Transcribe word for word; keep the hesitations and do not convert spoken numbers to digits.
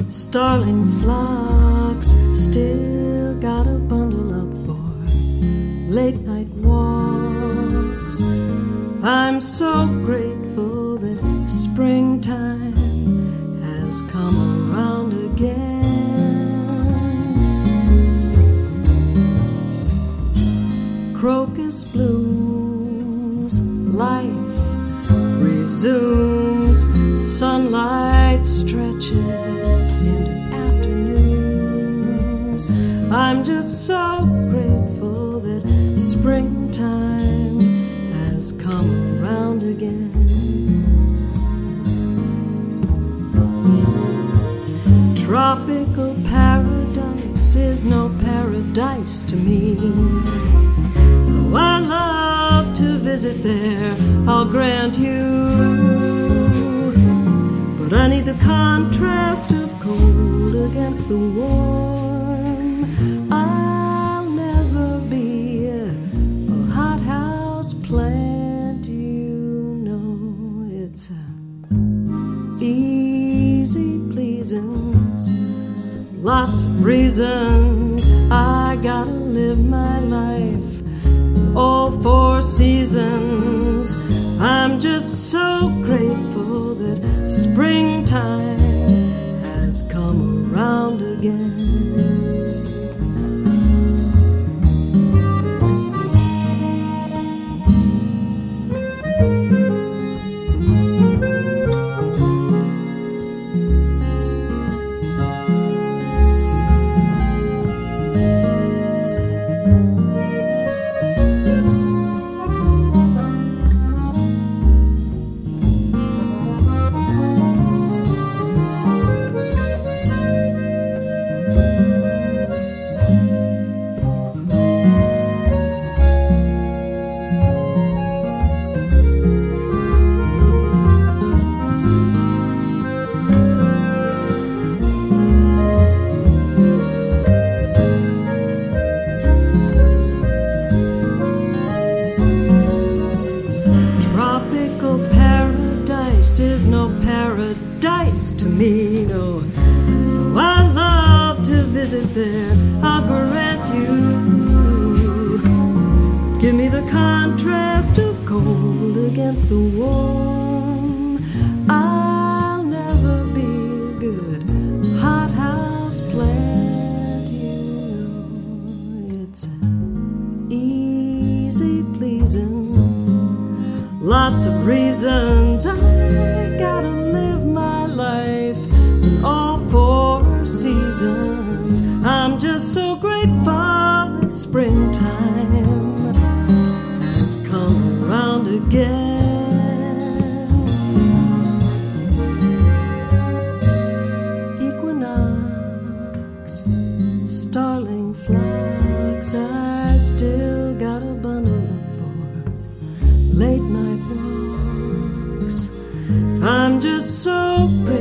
starling flocks, still got a bundle up for late night walks. I'm so grateful that springtime has come around again. Crocus blooms, life resumes, sunlight stretches into afternoons. I'm just so grateful that springtime has come around again. Tropical paradise is no paradise to me. Though I love to visit there, I'll grant you. But I need the contrast of cold against the warm. I'll never be a hothouse plant, you know. It's easy pleasings, lots of reasons. I gotta live my life in all four seasons. I'm just so grateful that springtime has come around again. Is no paradise to me, no. Though I love to visit there, I'll grant you. Give me the contrast of cold against the warm. I'll never be a good hothouse plant, you know. It's easy pleasings, lots of reasons. I gotta live my life in all four seasons. I'm just so grateful that springtime has come around again. Equinox, starling flocks, I still got a bundle up for late night walks. I'm just so grateful